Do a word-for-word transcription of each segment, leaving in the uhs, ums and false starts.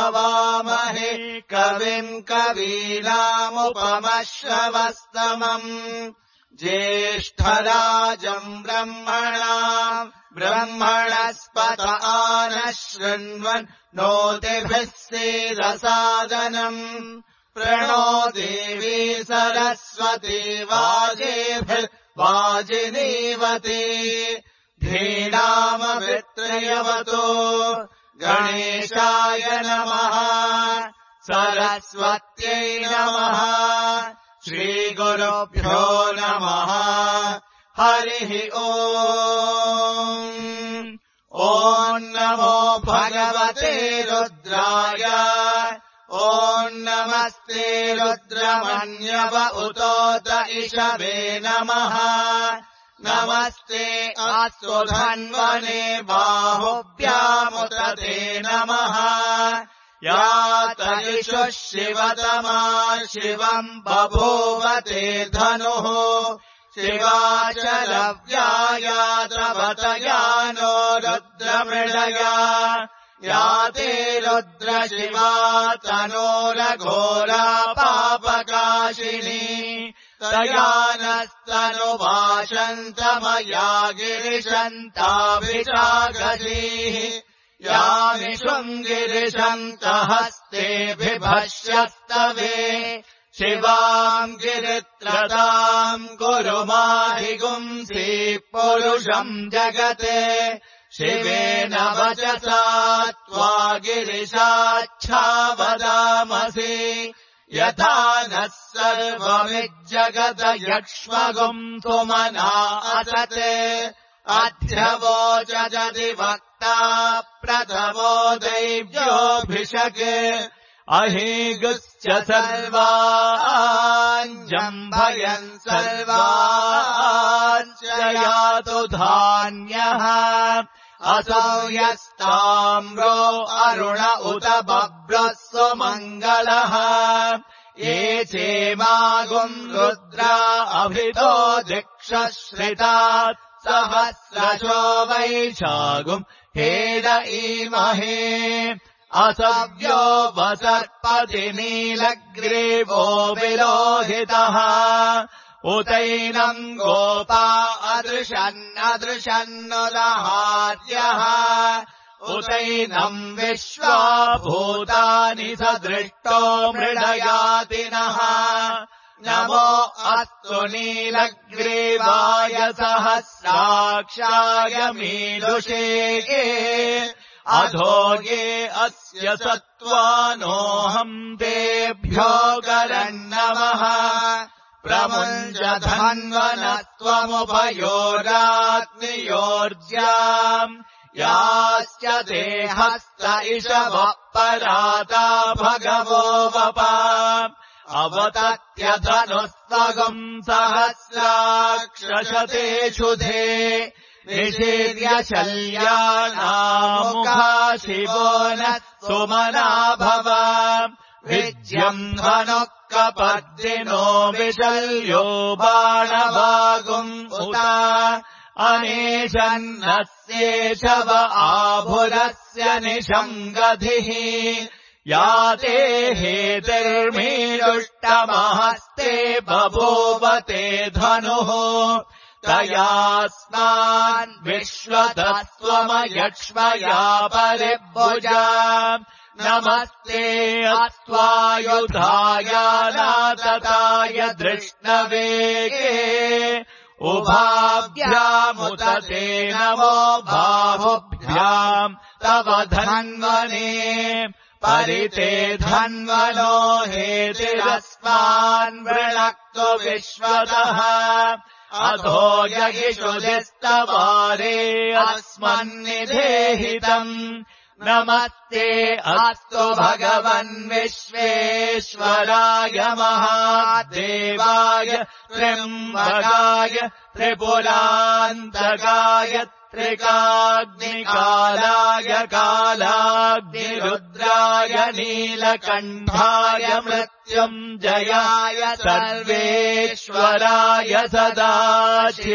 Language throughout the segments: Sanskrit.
हवामहे कविम् कवीनामुपमश्रवस्तमम् ज्येष्ठराजम् ब्रह्मणाम् ब्रह्मणस्पत आनः शृण्वन् नोतिभिः सीदसादनम् प्रणो देवी सरस्वती वाजेभिर्वाजिनीवती धीनामभित्रयवतो गणेशाय नमः सरस्वत्यै नमः श्रीगुरुभ्यो नमः हरिः ओम् ॐ नमो भगवते रुद्राय ॐ नमस्ते रुद्रमन्यव उतोत इषवे नमः नमस्ते अस्तु धन्वने बाहुभ्यामुत ते नमः या तदिषुः शिवतमा शिवम् बभूवते धनुः शिवाचलव्याया द्रवतयानो रुद्रमृडया या ते रुद्रशिवा तनोरघोरा पापकाशिनी तया नस्तनुवाशन्तमया गिरिशन्ताभिषागसीः यामिषुम् गिरिशन्तहस्तेऽभिभष्यस्तवे शिवाम् गिरित्रताम् गुरुमाहिगुंसि पुरुषम् जगते शिवेन वचसा त्वा गिरिशाच्छावदामसि यथा नः सर्वमिज्जगत यक्ष्मगुम् सुमना असते अध्यवोचजति वक्ता प्रथमो दैव्योऽभिषके अहीगुश्च सर्वान् जम्भयन् सर्वान् च यातु धान्यः असौ यस्ताम्रो अरुण उत बभ्रः सुमङ्गलः ये चेमागुम् रुद्रा अभितो दिक्षश्रितात् सहस्रशो वैशागुम् हेद ईमहे असव्यो वसर्पति नीलग्रीवो विलोहितः उतैनम् गोपा अदृशन्नदृशन्नुदहार्यः उतैनम् विश्वा भूतानि सदृष्टो मृडयातिनः नमो अस्तु नीलग्रीवाय सहस्राक्षाय मीदुषे अधोगे अस्य सत्त्वानोऽहम् तेभ्यो गरन्नमः प्रमुञ्च धन्वनत्वमुभयोराग्नियोर्ज्याम् याश्च देहस्त इषवः पराता भगवो वपा अवतत्यधनुस्तगम् सहस्राक्षशते क्षुधे निषीर्य शल्यानामुखा शिवो न सुमना भव विज्यम् धनुः कपर्दिनो विशल्यो बाणवागुम् उत अनेशन्नस्येषव आभुरस्य निषङ्गधिः या ते हेतिर्मीरुष्टमहस्ते बभूवते धनुः तयास्मान् विश्वतस्त्वमयक्ष्मया परिभुजा नमस्ते अस्त्वायुधाय नातताय धृष्णवेगे उभाभ्यामुत ते नमो बाहुभ्याम् तव धन्वने परिते धन्वनो हेतिरस्मान् वृणक्तु विश्वतः अधो यगिषुधिस्तवारे अस्मन्निधेहितम् नमस्ते अस्तु भगवन् विश्वेश्वराय महादेवाय त्र्यम्बकाय त्रिपुरान्तकाय त्रिकाग्निकालाय कालाग्निरुद्राय नीलकण्ठाय मृत्युञ्जयाय सर्वेश्वराय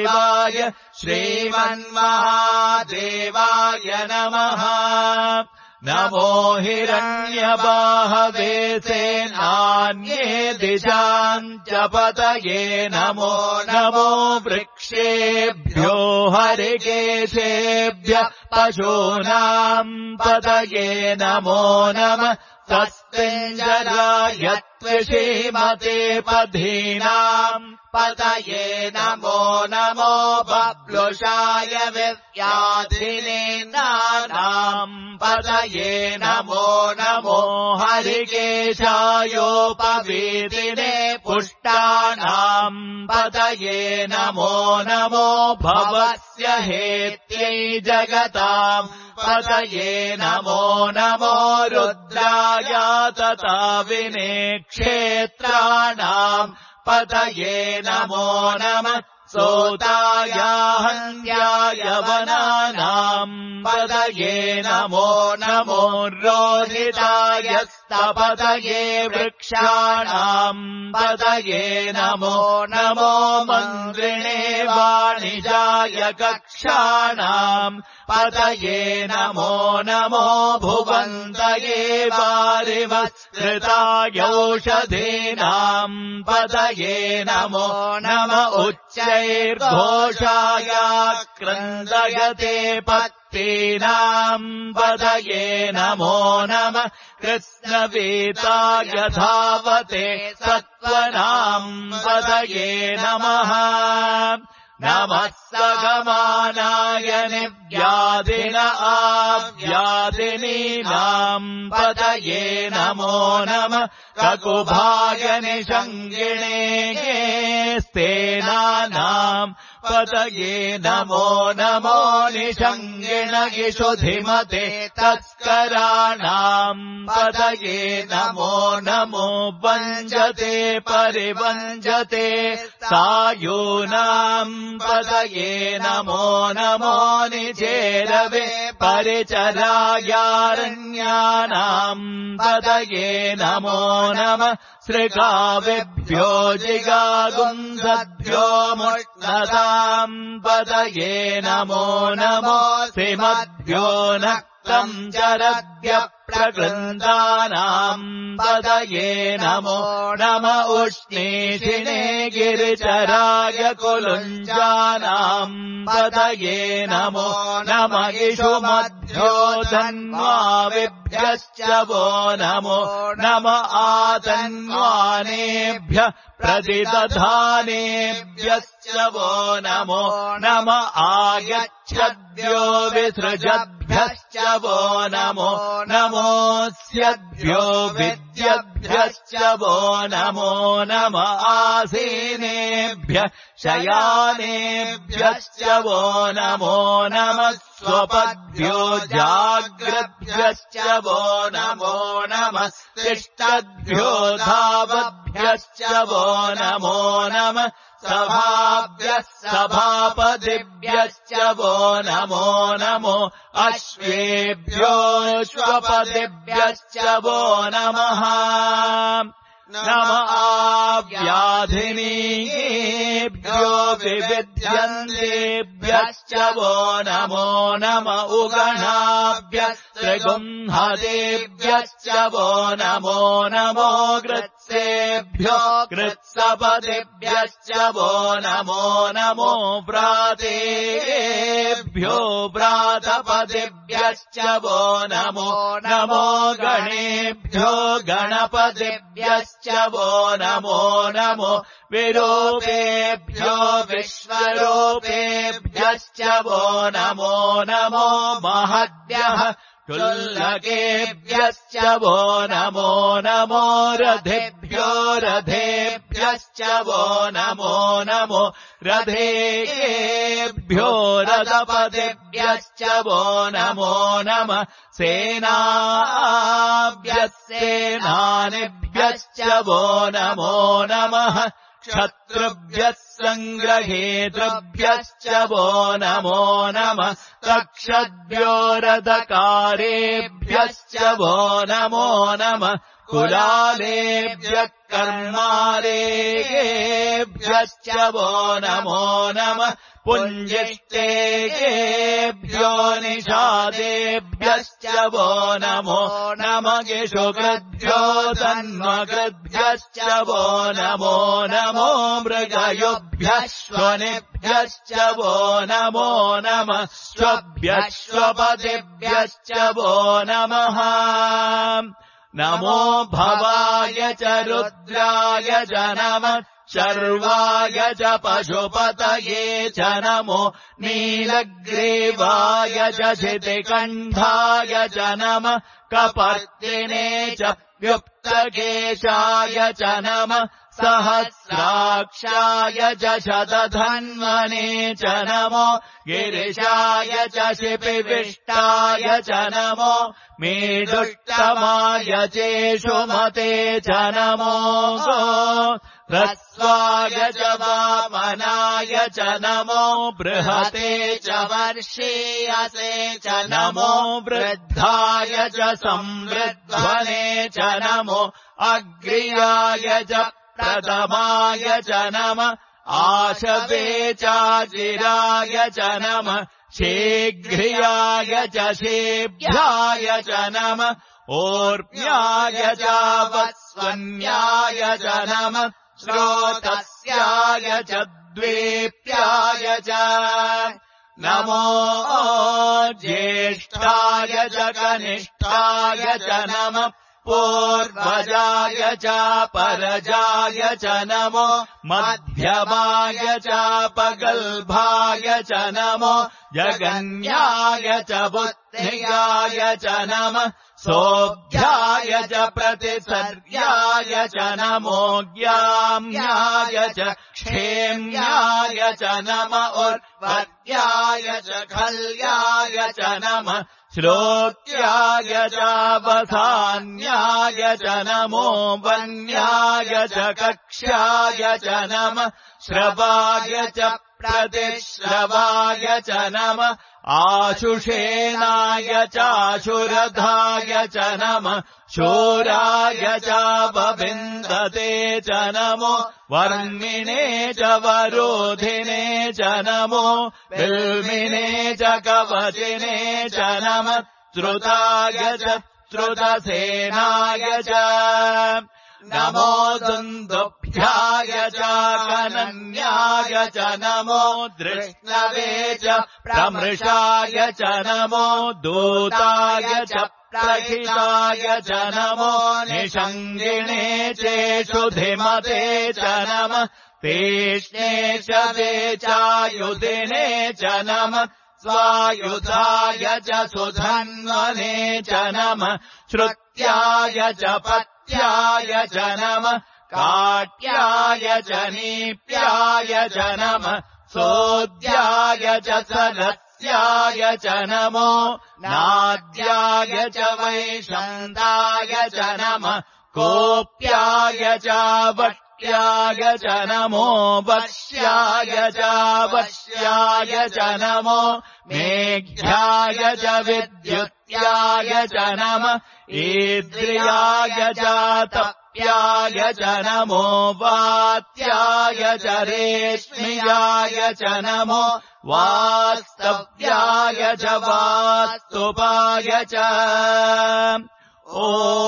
सदाशिवाय श्रीमन्महादेवाय नमः नमो हिरण्यबाहवे सेनान्ये दिशाम् च पतये नमो नमो वृक्षेभ्यो हरिकेशेभ्यः पशूनाम् पतये नमो नमः स्वस्तिञ्जराय त्विषीमते पधीनाम् पतये नमो नमो बब्लुषाय विद्याधिनेन्द्राणाम् पतये नमो नमो हरिकेशायोपवीतिने पुष्टानाम् पतये नमो नमो भवस्य हेत्यै जगताम् पतये नमो नमो रुद्राय तथा विने क्षेत्राणाम् पतये नमो नमः सोताय हन्याय वनानाम् पतये नमो नमो रोहिताय स्तपतये वृक्षाणाम् पतये नमो नमो मन्त्रिणे वाणिजाय कक्षाणाम् पतये नमो नमो भुवन्तये वारिवस्कृतायौषधीनाम् पतये नमो नम उच्चैर्घोषाय क्रन्दयते पत्तीनाम् पतये नमो नमः कृष्णवीताय धावते सत्त्वनाम् पतये नमः नमः सगमानाय निव्याधिन आव्याधिनीनाम् पतये नमो नमः ककुभाय निषङ्गिणे स्तेनानाम् पतये नमो नमो निषङ्गिण इषुधिमते तस्कराणाम् पतये नमो नमो वञ्जते परिवञ्जते सायूनाम् पतये नमो नमो निचेरवे परिचरायारण्यानाम् पतये नमो नमः सृगाविभ्यो जिगागुंसद्भ्यो मुष्णताम् पतये नमो नमो सिमद्भ्यो नक्तम् चरद्भ्य प्रकृन्दानाम् पतये नमो नम उष्णीषिणे गिरिचराय कुलुञ्जानाम् पतये नमो नम इषुमद्भ्यो धन्वाविभ्यश्च वो नमो नम आतन्वानेभ्यः प्रतिदधानेभ्यश्च वो नमो नम आगच्छद्भ्यो विसृजद्भ्यश्च वो नमो नमोऽस्यद्भ्यो विद्यद्भ्यश्च वो नमो नम आसीनेभ्यः शयानेभ्यश्च वो नमो नमः स्वपद्भ्यो जाग्रद्भ्यश्च वो नमो नमः तिष्ठद्भ्यो धावद्भ्यश्च वो नमो नमः सभाभ्यः सभापतिभ्यश्च वो नमो नमो अश्वेभ्योऽश्वपतिभ्यश्च वो नमः नम आव्याधिनीभ्यो विविध्यन्तेभ्यश्च वो नमो नम उगणाभ्यः त्रिगुंहतेभ्यश्च वो नमो नमो कृत्सेभ्यो कृत्सपतिभ्यश्च वो नमो नमो व्रातेभ्यो व्रातपतिभ्यश्च वो नमो नमो गणेभ्यो गणपतिभ्यश्च वो नमो नमो विरूपेभ्यो विश्वरूपेभ्यश्च वो नमो नमो महद्भ्यः क्षुल्लकेभ्यश्च वो नमो नमो रथेभ्यो रथेभ्यश्च वो नमो नमो रथेभ्यो रथपतिभ्यश्च वो नमो नमः सेनाभ्यः सेनानिभ्यश्च वो नमो नमः क्षत्रुभ्यः सङ्ग्रहेतृभ्यश्च वो नमो नमः तक्षद्भ्यो रथकारेभ्यश्च वो नमो नमः कुलालेभ्यः कर्मारेभ्यश्च वो नमो नमः पुञ्जिष्टेभ्यो ऋषेभ्यो निषादेभ्यश्च वो नमो नमः शुक्रभ्यो तन्मकृद्भ्यश्च वो नमो नमो मृगयोभ्यश्वनेभ्यश्च वो नमो नमः स्वभ्यश्वपतिभ्यश्च वो नमः नमो भवाय च रुद्राय च नमः शर्वाय च पशुपतये च नमो नीलग्रीवाय च शितिकण्ठाय च नमः कपर्दिने च व्युक्तकेशाय च नमः सहस्राक्षाय च शतधन्वने च नमो गिरिशाय च शिपिविष्टाय च नमो मेदुत्तमाय चेषुमते च नमो ह्रस्वाय च वामनाय च नमो बृहते च वर्षीयसे च नमो वृद्धाय च संवृध्वने च नमो अग्र्याय च प्रथमाय च नमः आशवे चाचिराय च नमः शीघ्र्याय च शीभ्याय च नमः ऊर्म्याय च वस्वन्याय च नमः श्रोतस्याय च द्वीप्याय च नमो ज्येष्ठाय च कनिष्ठाय च नमः पूर्वजाय च परजाय च नमो मध्यमाय च पगल्भाय च नमो जगन्याय च बुद्धियाय च नमः सोऽभ्याय च प्रतिसर्याय च नमो ज्ञाम्याय च क्षेम्याय च नम उर्वर्याय च खल्याय च नमः श्रोत्याय च वसान्याय च नमो वन्याय च कक्ष्याय च नमः श्रवाय च प्रतिश्रवाय च नमः आशुषेणाय चाशुरधाय च नमः शूराय च वविन्दते च नमो वर्मिणे च वरोधिने च नमो विल्मिने च कवचिने च नमः श्रुताय च श्रुतसेनाय च नमो दुन्दुभ्याय च कनन्याय च नमो दृष्णवे च प्रमृषाय च नमो दूताय च प्रहिताय च नमो निषङ्गिणे चेषुधिमते च नमः तीक्ष्णे च ते चायुधिने च नमः स्वायुधाय च सुधन्वने च नमः श्रुत्याय च पत्याय च नमः काट्याय च नीप्याय च नमः सोद्याय च सरस्याय च नमो नाद्याय च वैशन्दाय च नमः कोप्याय च वष्ट्याय च नमो वश्याय च वश्याय च नमो मेघ्याय च विद्युत्याय च नमः ईद्रियाय च तप्याय च नमो वात्याय च रेश्म्याय च नमो वास्तव्याय च वास्तुपाय च ॐ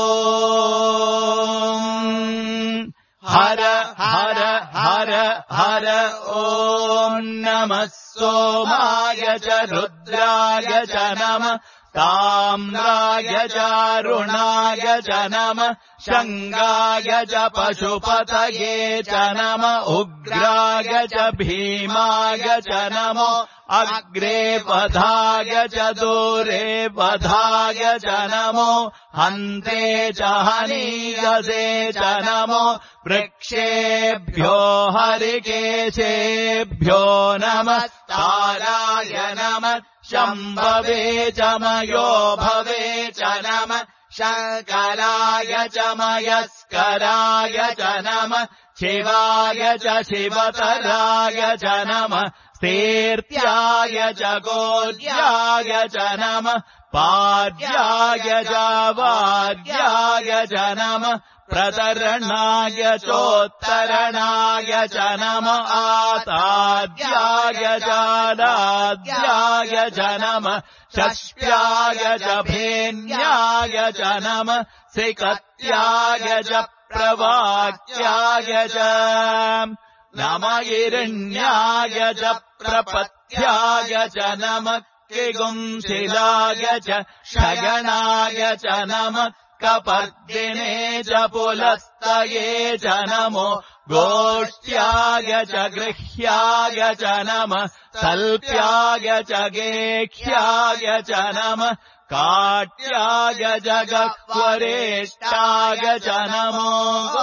हर हर हर हर ॐ नमः सोमाय च रुद्राय च नमः ताम्राय च अरुणाय च नमः शङ्गाय च पशुपतये च नमः उग्राय च भीमाय च नमो अग्रे पधाय च दूरे पधाय च नमो हन्ते च हनीयसे च नमो वृक्षेभ्यो हरिकेशेभ्यो नमः ताराय नमः शम्भवे च मयो भवे च नमः शङ्कराय च मयस्कराय च नमः शिवाय च शिवतराय च नमः स्तीर्त्याय च गोर्याय च नमः पार्याय च वार्याय च नमः प्रतरणाय चोत्तरणाय च नम आताद्याय चादाद्याय च नम षष्ट्याय च भेन्याय च नम सिकत्याय च प्रवाक्याय च नम हिरण्याय च प्रपथ्याय च नम किगुंशिलाय च शयनाय च नम कपर्दिने च पुलस्तये च नमो गोष्ठ्याय च गृह्याय च नम सल्प्याय च गेह्याय च नम काट्याय च गह्वरेष्टाय च नमो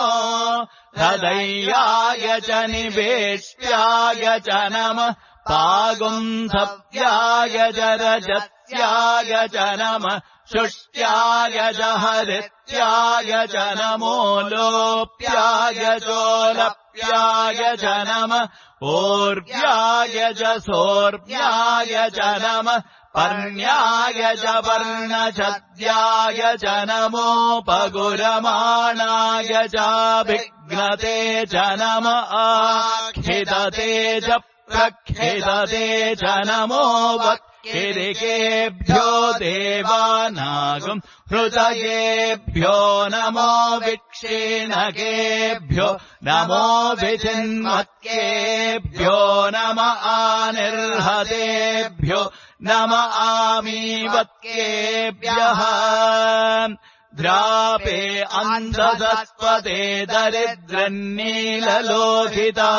हृदयाय च निवेष्ट्याय च नम पागुंसव्याय च रजत्याय च नम शुष्ट्याय च हरित्याय च नमो लोप्याय चोलप्याय च नम ऊर्व्याय च सोर्व्याय च नम पर्ण्याय च पर्णछद्याय च नमोपगुरमाणाय चाभिघ्नते च नम आखिदते च प्रखिदते च नमो वत्किरिकेभ्यो देवानागम् हृदयेभ्यो नमो विक्षीणकेभ्यो नमो विचिन्मत्केभ्यो नम आनिर्हतेभ्यो नम आमीवत्केभ्यः द्रापे अन्धसस्पते दरिद्रन्नीललोहिता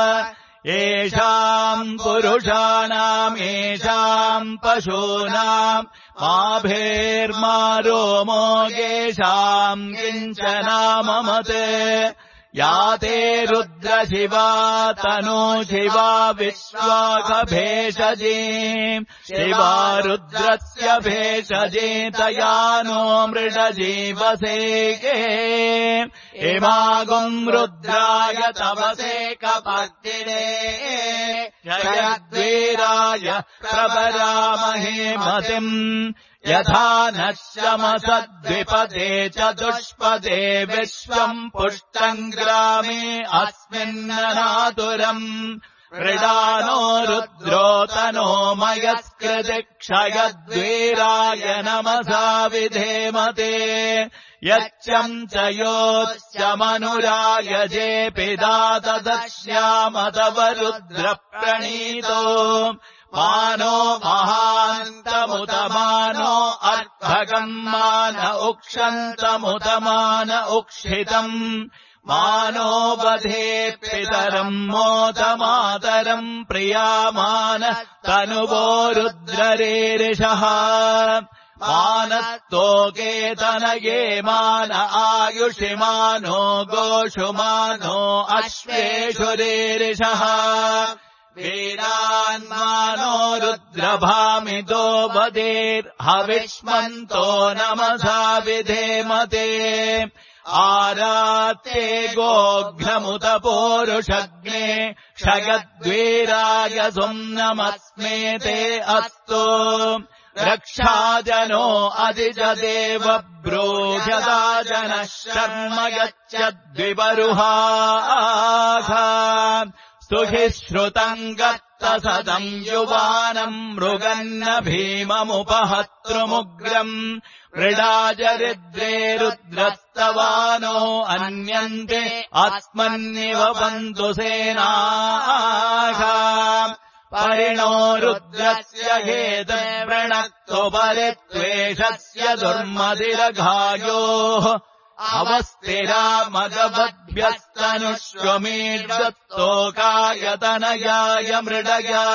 येषाम् पुरुषाणाम् येषाम् पशूनाम् माभेर्मारोमो येषाम् किञ्चनाममते या ते रुद्रशिवा तनो शिवा विश्वाखभेषजी शिवा रुद्रस्य भेषजे तया नो मृडजीवसेके इमागुम् रुद्राय तवसे कपर्दिने जयद्वीराय प्रपरामहे मतिम् यथा नः शमसद्विपदे चतुष्पदे विश्वम् पुष्टम् ग्रामे अस्मिन्ननातुरम् मृडानो रुद्रो तनो मयस्कृति क्षयद्वीराय नमसा विधेमते यच्चम् च योश्च मनुराय जेपिदा तदश्याम तव रुद्रप्रणीतो मानो महान्तमुतमानो अर्भगम् मान उक्षन्तमुतमान उक्षितम् मानो वधे पितरम् मोदमातरम् प्रियामान तनुवो रुद्ररेरिषः मानस्तोकेतनये मान आयुषिमानो गोषुमानो अश्वेषुरेरिषः वीरान्मानो रुद्रभामितो वदेर्हविष्मन्तो नमसा विधेमते आरात्ते गोघ्नमुत पोरुषग्ने क्षयद्वीराय सुम्नमस्मेते अस्तु रक्षाजनो अधिजदेव ब्रूह्यदा जनः शर्म यच्चद्विपरुहाः स्तुहि श्रुतम् गत्तसदम् युवानम् मृगन्न भीममुपहतृमुग्रम् मृडाजरिद्रे रुद्रस्तवानो अन्यन्ते अस्मन्निव पन्तु सेनाः परिणो रुद्रस्य हेतव्रणक्तो परित्वेषस्य दुर्मदिरघायोः अवस्थिरा मगवद्भ्यस्तनुष्वमीड्दत्तोकायतनयाय मृडया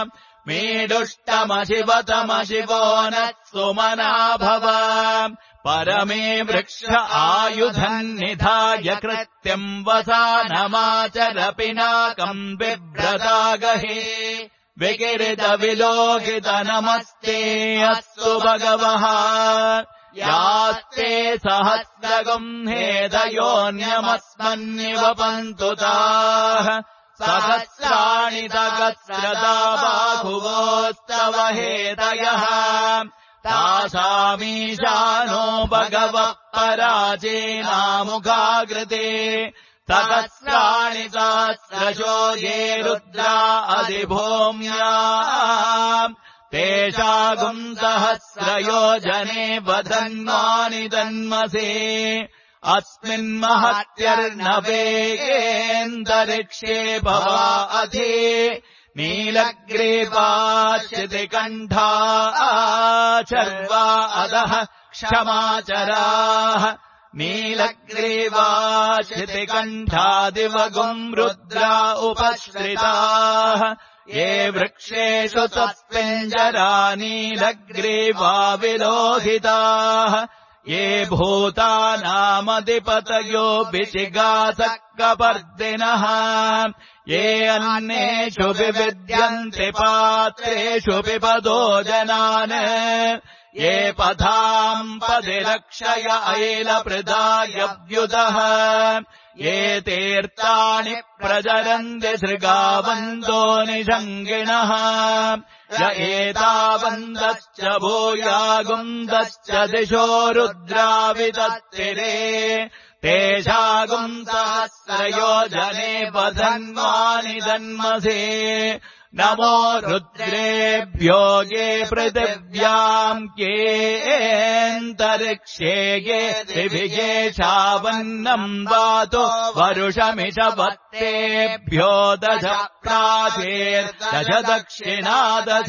मीडुष्टमशिवतमशिवो नः सुमना भव परमे वृक्ष आयुधम् निधाय कृत्यम् वसानमाचर पिनाकम् बिभ्रतागहे विकिरितविलोकित नमस्ते अस्तु भगवः यास्ते सहस्रगुम् हेदयोऽन्यमस्मन्निव पन्तु ताः सहस्राणि सहस्रदा बाहुवोस्तव हेदयः तासामीशानो भगवः पराचेनामुखाकृते सहस्राणि सहस्रशो ये रुद्रा अधिभूम्या तेषागुम् सहस्रयोजने वधन्वानि तन्मसे अस्मिन्महत्यर्णवेगेऽन्तरिक्षे भवा अधि नीलग्रीवाश्चितिकण्ठा चर्वा अधः क्षमाचराः नीलग्रीवाश्चितिकण्ठादिवगुम् रुद्रा उपश्रिताः ये वृक्षेषु तस्मिञ्जरा नीलग्रीवा विलोहिताः ये भूतानामधिपतयो विचिगासक्कपर्दिनः ये अन्नेषु विविद्यन्ते पात्रेषु पिबतो जनान् ये पथाम् पदिरक्षय ऐलप्रदायव्युतः ये तीर्थानि प्रचरन्ति सृगावन्तो निषङ्गिणः य एतावन्तश्च भूयागुन्दश्च दिशो रुद्रावितत्तिरे तेषागुम् सहस्रयोजने वधन्वानि तन्मसे नमो रुद्रेभ्यो ये पृथिव्याम् येऽन्तरिक्षे ये दिविगेशावन्नम् वातो वरुषमिषवत्तेभ्यो दश प्राचेर्दश दक्षिणा दश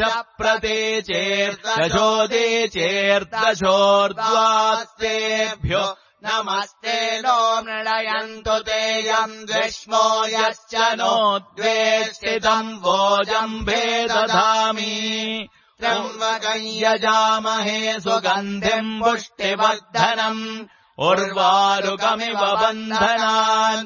प्रतीचेर्दशोदीचेर्दशोर्ध्वास्तेभ्यो नमस्ते नो मृळयन्तु तेयम् द्विष्मो यश्च नो द्वेष्टितम् वोजम्भे दधामि त्र्यम्बकम् यजामहे सुगन्धिम् पुष्टिवर्धनम् उर्वारुकमिव बन्धनान्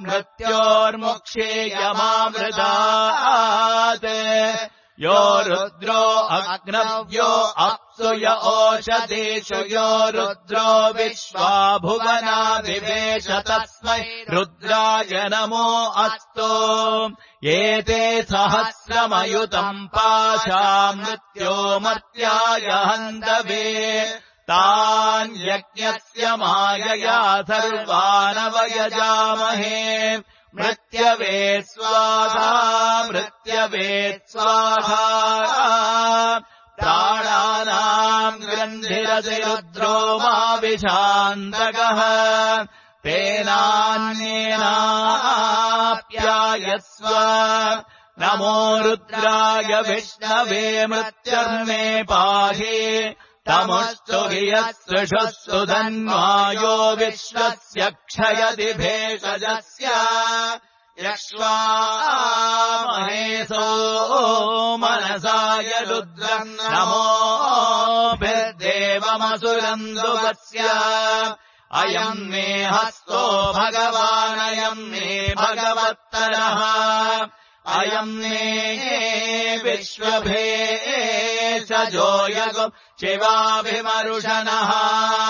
मृत्योर्मुक्षेयमामृतात् यो रुद्रो अग्नव्यो अप्सु य ओषधीषु यो रुद्रो विश्वा भुवना विवेश तस्मै रुद्राय नमो अस्तु एते सहस्रमयुतम् पाशा मृत्यो मर्त्याय हन्तवे तान् यज्ञस्य मायया सर्वानवयजामहे मृत्यवे स्वाहा मृत्यवे स्वाहा प्राणानाम् ग्रन्थिरसि रुद्रो माविशान्तकः तेनान्येनाप्यायस्व नमो रुद्राय विष्णवे मृत्युर्मे पाहि तमुस्तु हि यस्सृषुस्तु धन्वायो विश्वस्य क्षयति भेषजस्य यक्ष्वामहेसो मनसाय रुद्रम् नमोभिर्देवमसुरन्दुवस्य अयम् मे हस्तो भगवानयम् मे भगवत्तरः अयम् मे विश्वभेषजो यगो शिवाभिमरुषणः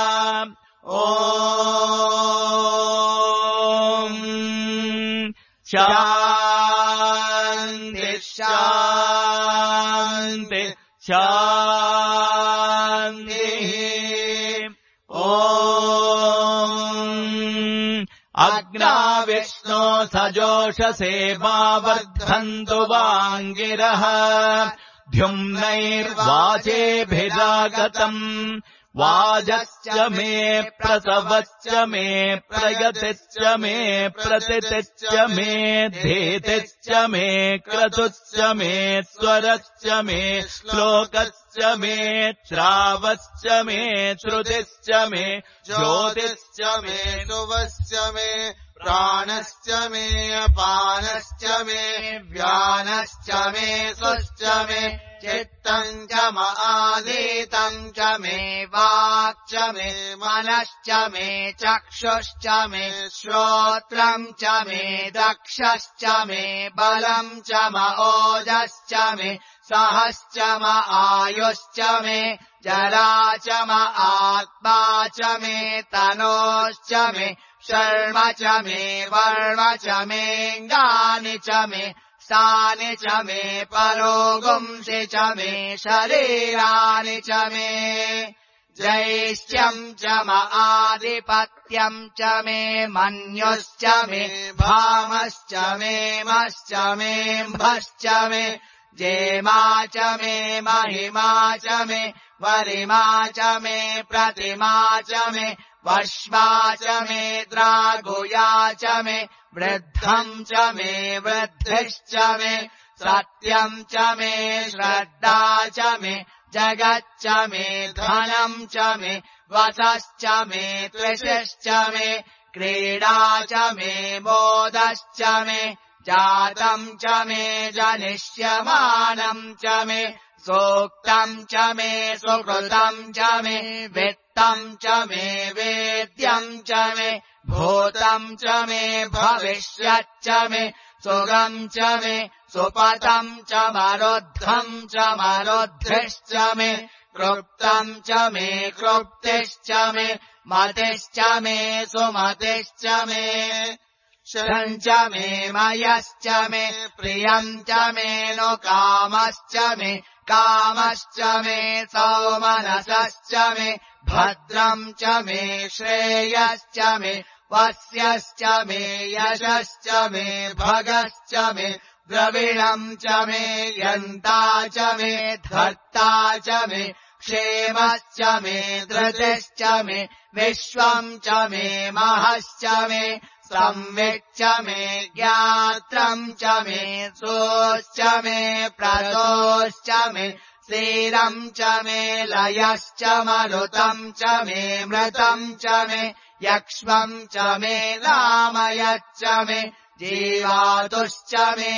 ॐ शान्ति शान्ति शान्तिः ॐ अग्ना विष्णो सजोषसे मा वर्धन्तु वाङ्गिरः द्युम्नैर्वाचेभिरागतम् वाजश्च मे प्रसवश्च मे प्रयतिश्च मे प्रतितिश्च मे धीतिश्च मे क्रतुश्च मे स्वरश्च मे श्लोकश्च मे श्रावश्च मे श्रुतिश्च मे ज्योतिश्च मे नुवश्च मे प्राणश्च मे अपानश्च मे व्यानश्च मे सुश्च मे चित्तम् च मादीतम् च मे वाक् च मे मनश्च मे चक्षुश्च मे श्रोत्रम् च मे दक्षश्च मे बलम् च ओजश्च मे सहश्च म आयुश्च मे जरा च म आत्मा च मे तनोश्च मे शर्म च मे वर्म च मेऽङ्गानि च मे स्थानि च मे परोगुंसि च मे शरीराणि च मे जैष्यम् च म आदिपत्यम् च मे मन्युश्च मे भामश्च मे मश्च मे म्भश्च मे जेमा च मे महिमा च मे वरिमा च मे प्रतिमा च मे वश्वा च मे द्रागुया च मे वृद्धम् च मे वृद्धिश्च मे सत्यम् च मे श्रद्धा च मे जगच्च मे धनम् च मे वसश्च मे त्रिषश्च मे क्रीडा च मे मोदश्च मे जातम् च मे जनिष्यमानम् च मे सूक्तम् च मे सुकृतम् च मे वित्तम् च मे वेद्यम् च मे भूतम् च मे भविष्यच्च मे सुगम् च मे सुपतम् च मरुद्धम् च मरुद्धिश्च मे कृप्तम् च मे कृप्तिश्च मे मतिश्च मे सुमतिश्च मे शरम् च मे मयश्च मे प्रियम् च मे नो कामश्च मे कामश्च मे सौमनसश्च मे भद्रम् च मे श्रेयश्च मे वस्यश्च मे यशश्च मे भगश्च मे द्रविणम् च मे यन्ता च मे धर्ता च मे क्षेमश्च मे धृतिश्च मे विश्वम् च मे महश्च मे संविच्च मे ज्ञात्रम् च मे सोश्च मे प्रतोश्च मे स्थिरम् च मे लयश्च मरुतम् च मे मृतम् च मे यक्ष्मम् च मे रामयच्च मे जीवातुश्च मे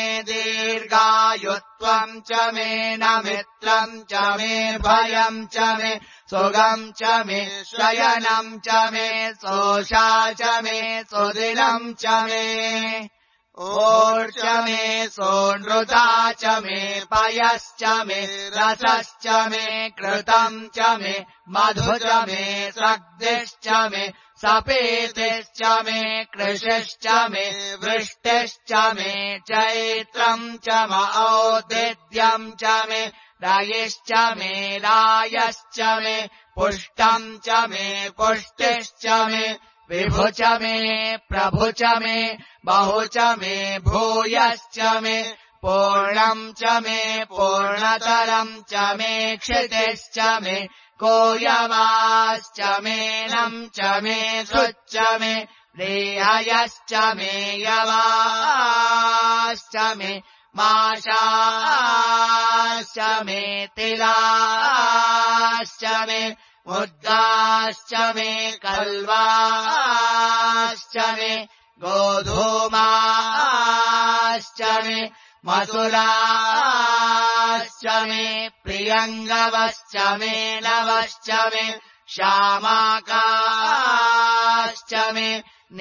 दीर्घायुत्वम् च मे न मित्रम् च मे भयम् च मे सुगम् च मे शयनम् च मे सोषा च मे सुदिनम् च मे ओर्च मे सोनृता च मे पयश्च मे रसश्च मे कृतम् च मे मधु च मे सग्दिश्च मे सपेतिश्च मे कृशिश्च मे वृष्टिश्च मे चैत्रम् च म औदिद्यम् च मे रायिश्च मे रायश्च मे पुष्टम् च मे पुष्टिश्च मे विभु च मे प्रभु च मे बहु च मे भूयश्च मे पूर्णम् च मे पूर्णतरम् च मे क्षितिश्च मे कोयवाश्च मेनम् च मे सुच्च मे रेहयश्च मे यवाश्च मे माशाश्च मे तिलाश्च मे मुद्गाश्च मे कल्वाश्च मे गोधूमाश्च मे मसुराश्च मे प्रियङ्गवश्च मे नवश्च मे श्यामाकाश्च मे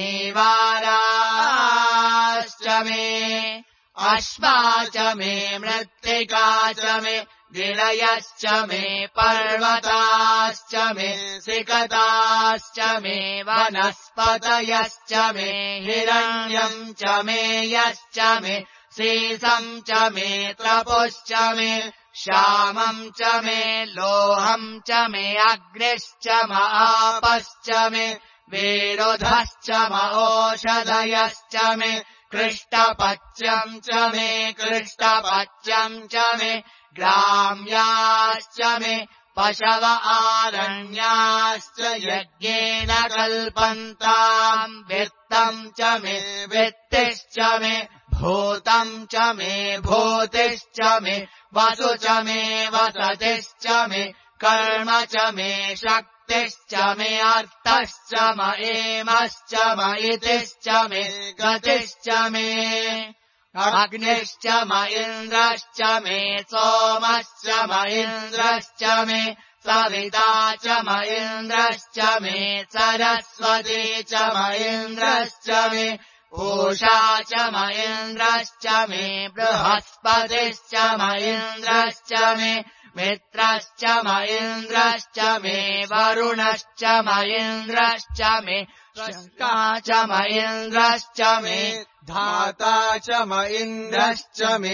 नीवाराश्च मे अश्वा च मे मृत्तिका च मे गिरयश्च मे पर्वताश्च मे सिकताश्च मे वनस्पतयश्च मे हिरण्यम् च मे यश्च मे सीसम् च मे तपुश्च मे श्यामम् च मे लोहम् च मे अग्निश्च म आपश्च मे विरुधश्च म ओषधयश्च मे कृष्टपच्यम् च मे कृष्टपच्यम् च मे ग्राम्याश्च मे पशव आरण्याश्च यज्ञेन कल्पन्ताम् वित्तम् च मे वित्तिश्च मे भूतम् च मे भूतिश्च मे वसु च मे वसतिश्च मे कर्म च मे शक्तिश्च मे अर्थश्च म एमश्च म इतिश्च मे गतिश्च मे अग्निश्च म इन्द्रश्च मे सोमश्च म इन्द्रश्च मे सविता च म इन्द्रश्च मे सरस्वती च म इन्द्रश्च मे पूषा च म इन्द्रश्च मे बृहस्पतिश्च म इन्द्रश्च मे मित्रश्च म इन्द्रश्च मे वरुणश्च म इन्द्रश्च मे स्रष्टा च म इन्द्रश्च मे धाता च म इन्द्रश्च मे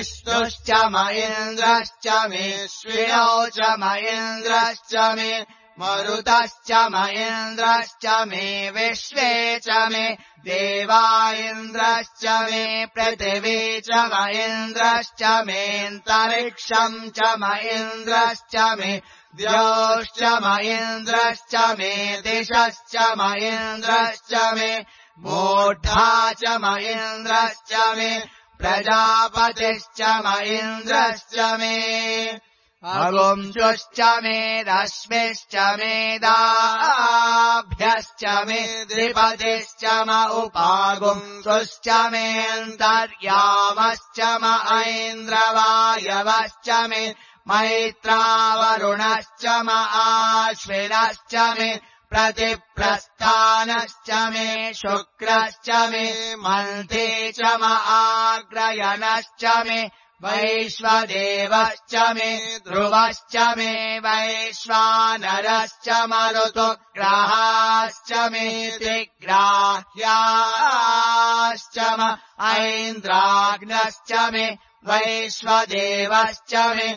विष्णुश्च म इन्द्रश्च मे श्विनौ च म इन्द्रश्च मे मरुतश्च म इन्द्रश्च मे विश्वे च मे देवा इन्द्रश्च मे पृथिवी च म इन्द्रश्च मेऽन्तरिक्षम् च म इन्द्रश्च मे द्योश्च म इन्द्रश्च मे दिशश्च म इन्द्रश्च मे मूढा च म इन्द्रश्च मे प्रजापतिश्च म इन्द्रश्च मे अगुंशुश्च मे रश्मिश्च मे दाभ्यश्च मे द्विपतिश्च म उपागुंसुश्च मेऽन्तर्यामश्च म ऐन्द्रवायवश्च मे मैत्रावरुणश्च म आश्विनश्च मे प्रतिप्रस्थानश्च मे शुक्रश्च मे मन्थे च म आग्रयणश्च मे वैश्वदेवश्च मे ध्रुवश्च मे वैश्वानरश्च मरुतुग्राहाश्च मे त्रिग्राह्याश्च म ऐन्द्राग्नश्च मे वैश्वदेवश्च मे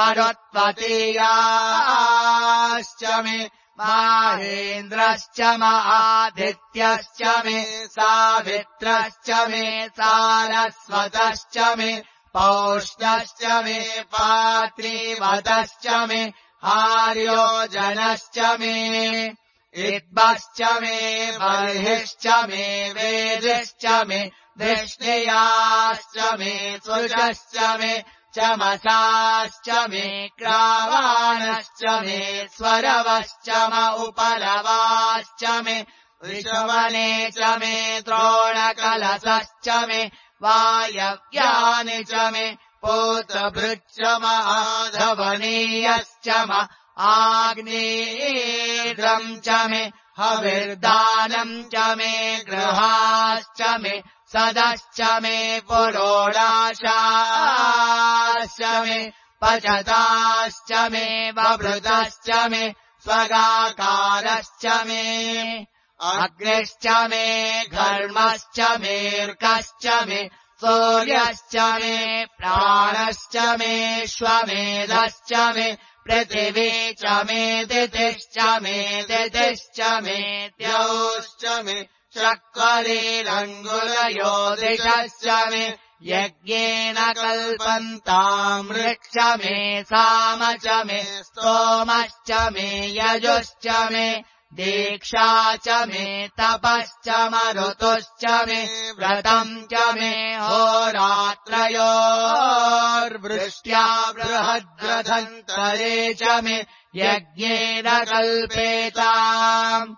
मरुत्वतीयाश्च मे माहेन्द्रश्च म आदित्यश्च मे सावित्रश्च मे सारस्वतश्च मे पौष्णश्च मे पात्रीवतश्च मे आर्योजनश्च मे इद्भश्च मे बर्हिश्च मे वेदिश्च मे वृष्णियाश्च मे सुजश्च मे चमसाश्च मे क्रावाणश्च मे स्वरवश्च म उपलवाश्च मे विषवने च मे द्रोणकलशश्च मे वायव्यानि च मे पोतभृच्च म आधवनीयश्च म आग्नेयेन्द्रम् च मे हविर्दानम् च मे गृहाश्च मे सदश्च मे पुरोडाशाश्च मे पचताश्च मे बभृतश्च मे स्वगाकारश्च मे अग्निश्च मे घर्मश्च मेऽर्कश्च मे सूर्यश्च मे प्राणश्च मे श्वमेधश्च मे पृथिवी च मे दितिश्च मे दितिश्च मे द्यौश्च मे शक्वरीरङ्गुलयोदिशश्च मे यज्ञेन कल्पन्ताम् ऋक्ष मे साम च मे स्तोमश्च मे यजुश्च मे दीक्षा च मे तपश्च मरुतुश्च मे व्रतम् च मे होरात्रयोर्वृष्ट्या बृहद्रथन्तरे च मे यज्ञेन कल्पेताम्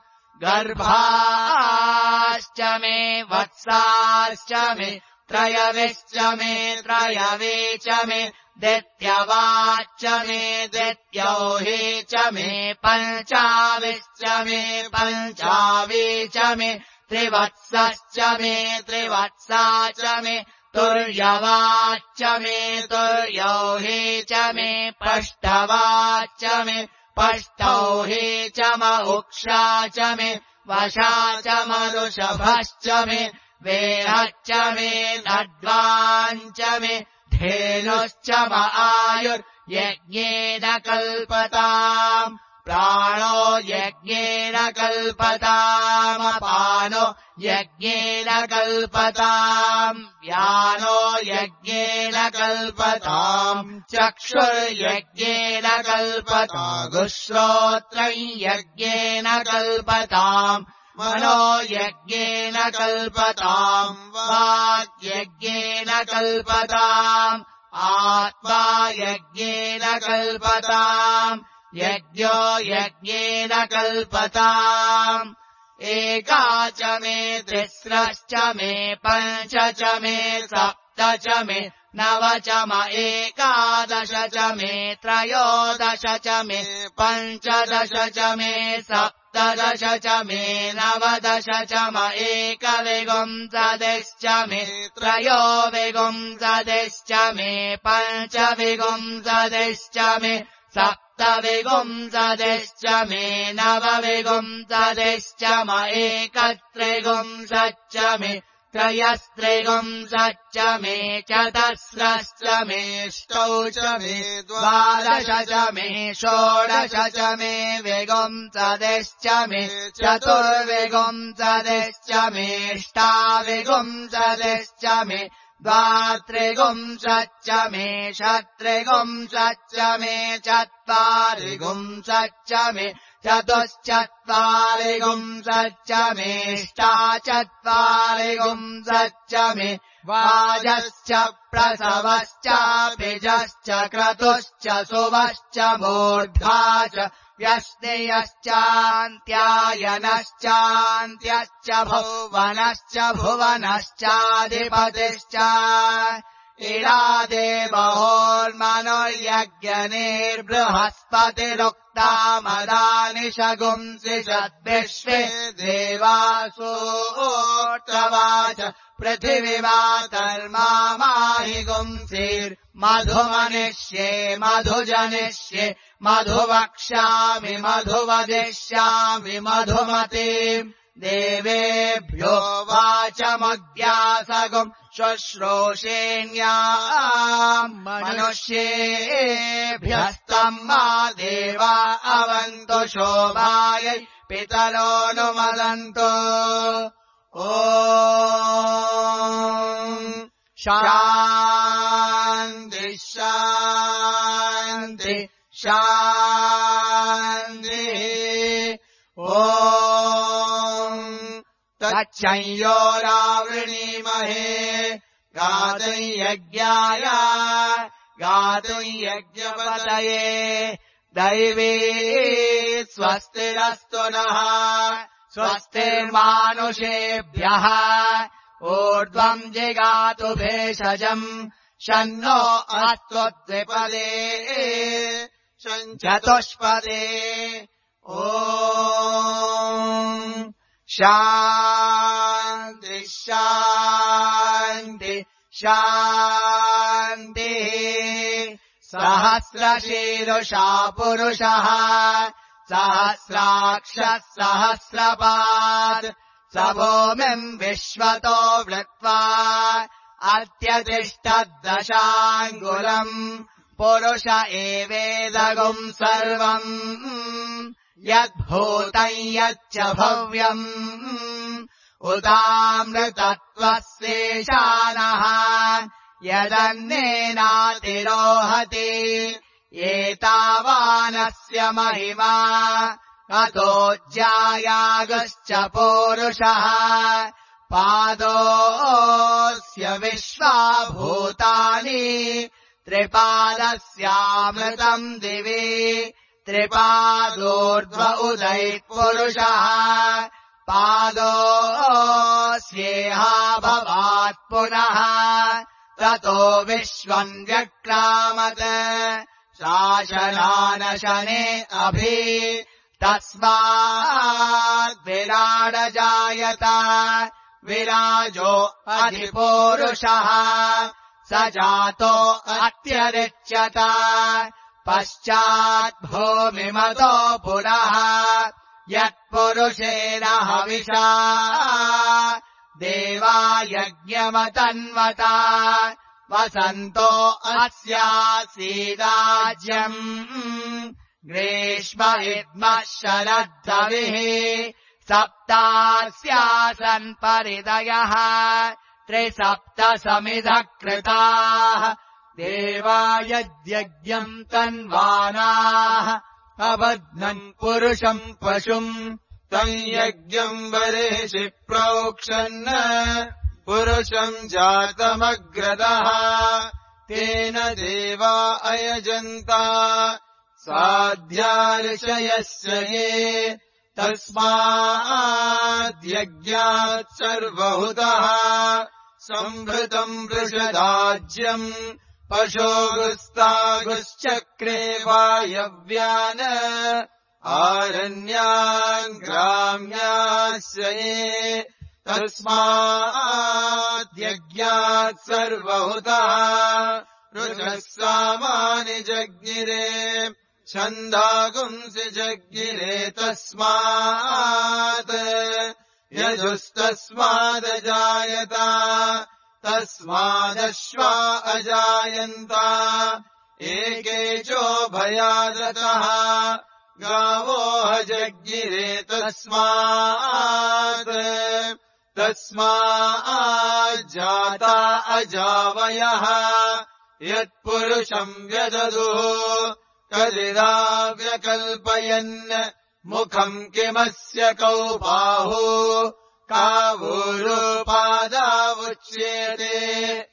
गर्भाश्च मे वत्साश्च मे त्रयविश्च मे त्रयवे च मे दैत्यवाच्च मे दैत्योहे च मे पञ्चाविश्च मे पञ्चावे च मे त्रिवत्सश्च मे त्रिवत्सा च मे तुर्यवाच्च मे तुर्योहे च मे पष्टवाच्च मे पष्टौहे च म उक्षा च मे वशा च मरुषभश्च मे वेहश्च मे नड्वाञ्च मे धेनुश्च म आयुर्यज्ञेन कल्पताम् प्राणो यज्ञेन कल्पताम् अपानो यज्ञेन कल्पताम् व्यानो यज्ञेन कल्पताम् चक्षुर्यज्ञेन कल्पताम् श्रोत्रम् यज्ञेन कल्पताम् मनो यज्ञेन कल्पताम् वाग्यज्ञेन कल्पताम् आत्मा यज्ञेन कल्पताम् यज्ञो यज्ञेन कल्पताम् एका च मे तिस्रश्च मे पञ्च च मे सप्त च मे नव च म एकादश च मे त्रयोदश च मे पञ्चदश च मे सप्तदश च मे नवदश च म एकविंशतिश्च मे त्रयोविंशतिश्च मे पञ्चविंशतिश्च मे सप्तविंशतिश्च मे नवविंशतिश्च म एकत्रिंशच्च मे त्रयस्त्रिगुंसश्च मे चतस्रश्च मेष्टौ च मे द्वादश च मे षोडश च मे विगुंसदिश्च मे चतुर्विगुंसदिश्च मेष्टाविगुंसदिश्च मे द्वात्रिगुंसश्च मे षट्त्रिगुंसश्च मे चत्वारिगुंसश्च मे चतुश्चत्वारिगुंसश्च मेष्टाचत्वारिगुंसश्च मे वाजश्च प्रसवश्चापिजश्च क्रतुश्च सुवश्च मूर्धा च व्यस्नेयश्चान्त्यायनश्चान्त्यश्च भुवनश्च भुवनश्चाधिपतिश्च इडादेवहोर्मनुर्यज्ञनिर्बृहस्पतिरुक्ता मदानि शगुंसि षद्विश्वे देवासोऽर्तवाच पृथिवीवातर्मामाहि गुंसिर्मधुमनिष्ये मधुजनिष्ये मधुवक्ष्यामि मधुवदिष्यामि मधुमतीम् देवेभ्यो वाचमग्यासगुम् शुश्रूषेण्याम् मनुष्येभ्यस्तम् मा देवा अवन्तु शोभायै पितरोऽनुमदन्तु ॐ शान्ति शान्ति शान्तिः ॐ तच्छंयोरावृणीमहे गातुम् यज्ञाय गातुम् यज्ञपतये दैवी स्वस्तिरस्तु नः स्वस्तिर्मानुषेभ्यः ऊर्ध्वम् जिगातु भेषजम् शन्नो अस्तुद्विपदे चतुष्पदे ॐ शान्ति शान्ति शान्तिः सहस्रशीर्षा पुरुषः सहस्राक्षः सहस्रपात् स भूमिम् विश्वतो वृत्वा अत्यतिष्ठद्दशाङ्गुलम् पुरुष एवेदगुम् सर्वम् यद्भूतम् यच्च भव्यम् उदामृतत्वस्येशानः यदन्नेनातिरोहति एतावानस्य महिमा अतो ज्यायागश्च पूरुषः पादोऽस्य विश्वाभूतानि त्रिपादस्यामृतम् दिवि त्रिपादोर्ध्व उदयपुरुषः पादोऽस्येहा भवात् पुनः ततो विश्वम् व्यक्रामत् शासनानशने अभि तस्माद् विराड जायत विराजो अधिपूरुषः स जातो अत्यरिच्यत पश्चात् भूमिमतो पुनः यत्पुरुषेण हविषा देवा यज्ञमतन्वता वसन्तो अस्यासीदाज्यम् ग्रीष्म इद्मः शरद्धविः सप्तास्यासन् परिदयः त्रिसप्त समिधः कृताः देवा यद्यज्ञम् तन्वानाः अबध्नन् पुरुषम् पशुम् तम् यज्ञम् बर्हिषि प्रोक्षन् पुरुषम् जातमग्रदः तेन देवा अयजन्ता साध्यार्षयस्य ये तस्माद्यज्ञात् सर्वहुतः संभृतम् वृषदाज्यम् पशोगुस्तागुश्चक्रे वायव्यान् आरण्यान् ग्राम्यास्य ये तस्माद्यज्ञात् सर्वहुतः ऋषः सामानि जज्ञिरे छन्दागुंसि जज्ञिरे तस्मात् यजुस्तस्मादजायत तस्मादश्वा अजायन्त एकेचो भयादतः गावो हजज्ञिरे तस्मात् तस्माज्जाता अजावयः यत्पुरुषम् व्यददुः कदिदा व्यकल्पयन् मुखम् किमस्य कौ बाहु कावूरुपादावुच्येते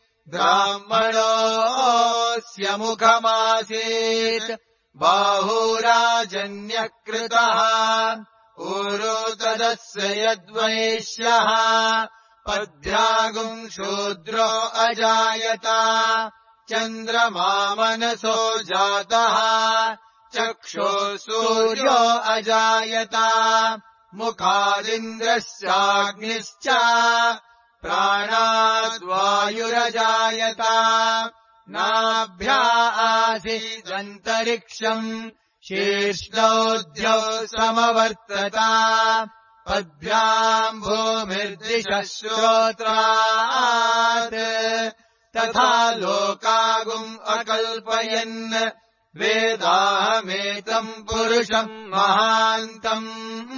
ब्राह्मणोऽस्य मुखमासीत् बाहुराजन्यकृतः ऊरो तदस्य यद्वैश्यः पद्भ्यागुम् शूद्रो अजायत चन्द्रमा मनसो जातः चक्षो सूर्यो अजायत मुखादिन्द्रश्चाग्निश्च प्राणाद्वायुरजायत नाभ्या आसीदन्तरिक्षम् शीर्ष्णोद्यौ समवर्तत पद्भ्याम् भूमिर्दिशः श्रोत्रात् तथा लोकागुम् अकल्पयन् वेदाहमेतम् पुरुषम् महान्तम्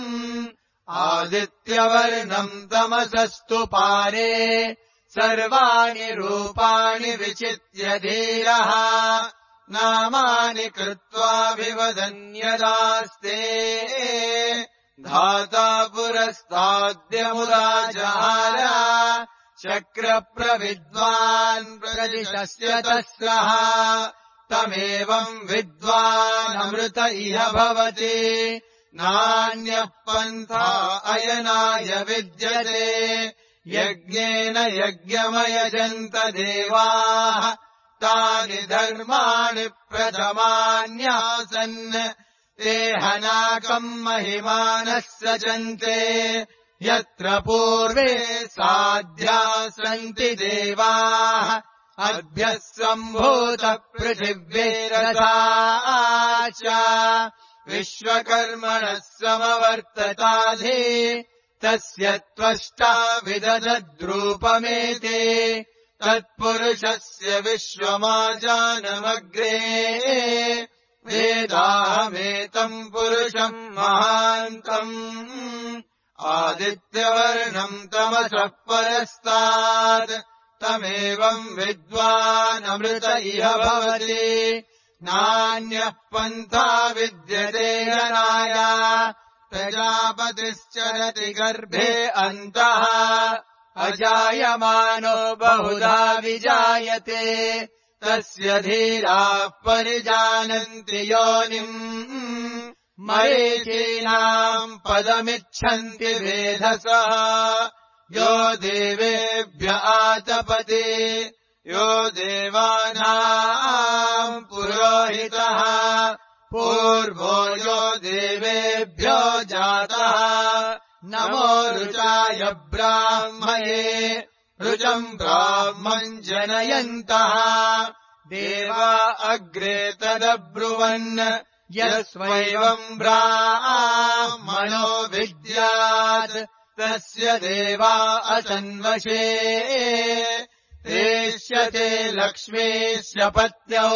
आदित्यवर्णम् तमसस्तु पारे सर्वाणि रूपाणि विचित्य धीरः नामानि कृत्वा विवदन्यदास्ते धाता पुरस्ताद्यमुराजहार शक्रप्रविद्वान् प्रदिशस्य तस्रः तमेवम् विद्वानमृत इह भवति नान्यः पन्था अयनाय विद्यते यज्ञेन यज्ञमयजन्त देवाः तानि धर्माणि प्रथमान्यासन् ते हनाकम् महिमानः सचन्ते यत्र पूर्वे साध्या सन्ति देवाः अभ्यः सम्भूत पृथिव्यैरथा च विश्वकर्मणः समवर्तताधि तस्य त्वष्टा विदधद्रूपमेते तत्पुरुषस्य विश्वमाजानमग्रे वेदाहमेतम् पुरुषम् महान्तम् आदित्यवर्णम् तमसः परस्तात् तमेवम् विद्वानमृत इह भवति नान्यः पन्था विद्यते यनाय प्रजापतिश्चरति गर्भे अन्तः अजायमानो बहुधा विजायते तस्य धीराः परिजानन्ति योनिम् मरीचीनाम् पदमिच्छन्ति वेधसः यो देवेभ्य आतपति यो देवानाम् पुरोहितः पूर्वो यो देवेभ्यो जातः नमो ऋचाय ब्राह्मये ऋचम् ब्राह्मम् जनयन्तः देवा अग्रे तदब्रुवन् यस्वैवम् ब्राह्मणो विद्यात् तस्य देवा असन्वशे तेष्यते लक्ष्मीस्य पत्न्यौ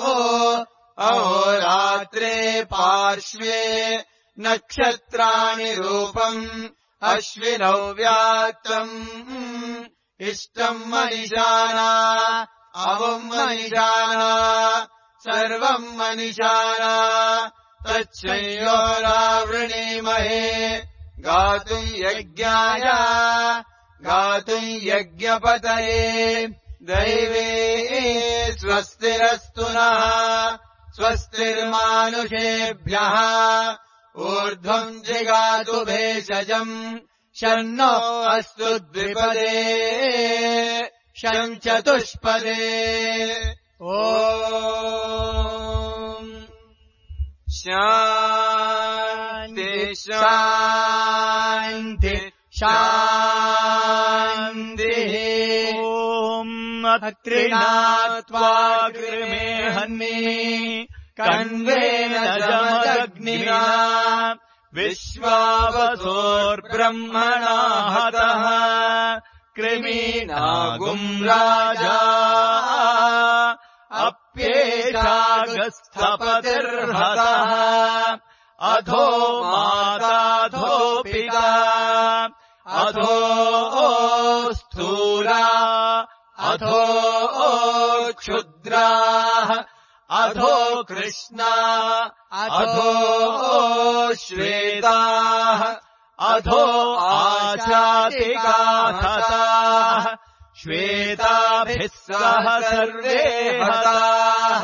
अहोरात्रे पार्श्वे नक्षत्राणि रूपम् अश्विनौ व्यात्तम् इष्टम् मनिषाना अमुम् मनिषाना सर्वम् मनिषाना तच्छयोरावृणीमहे गातुम् यज्ञाय गातुम् यज्ञपतये दैवे स्वस्तिरस्तु नः स्वस्तिर्मानुषेभ्यः ऊर्ध्वम् जिगातु भेषजम् शन्नो अस्तु द्विपदे शम् चतुष्पदे ॐ शान्ति शान्ति शान्तिः ॐ अत्रिणात्वा कृमे हन्मि कण्वेन जमदग्निना विश्वावसोर्ब्रह्मणा हतः कृमीनागुम् राजा अप्येषागस्थपतिर्हतः अधो माताधो पिता अधो स्थूला अधो क्षुद्राः अधो कृष्णा अधो श्वेताः अधो आचातिकाहताः श्वेताभिः सह सर्वे हताः